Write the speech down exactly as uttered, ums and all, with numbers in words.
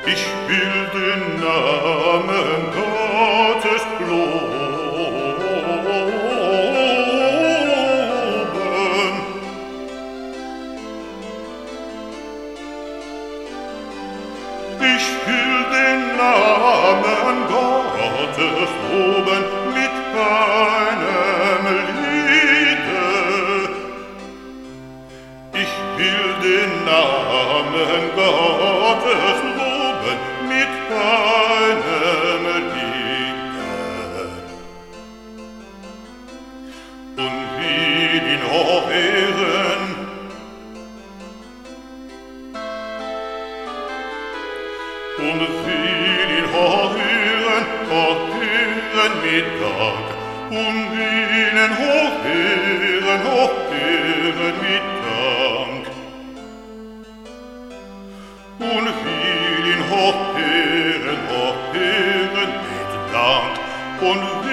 Ich will den Namen Gottes loben. Ich will den Namen Gottes loben mit einem Liede. Ich will den Namen Gottes loben mit einem Liede. Und will ihn hochehren, und will ihn hochehren, hochehren mit Dank, und will ihn hochehren, hochehren mit Dank, und will ihn hochehren, hochehren mit Dank, und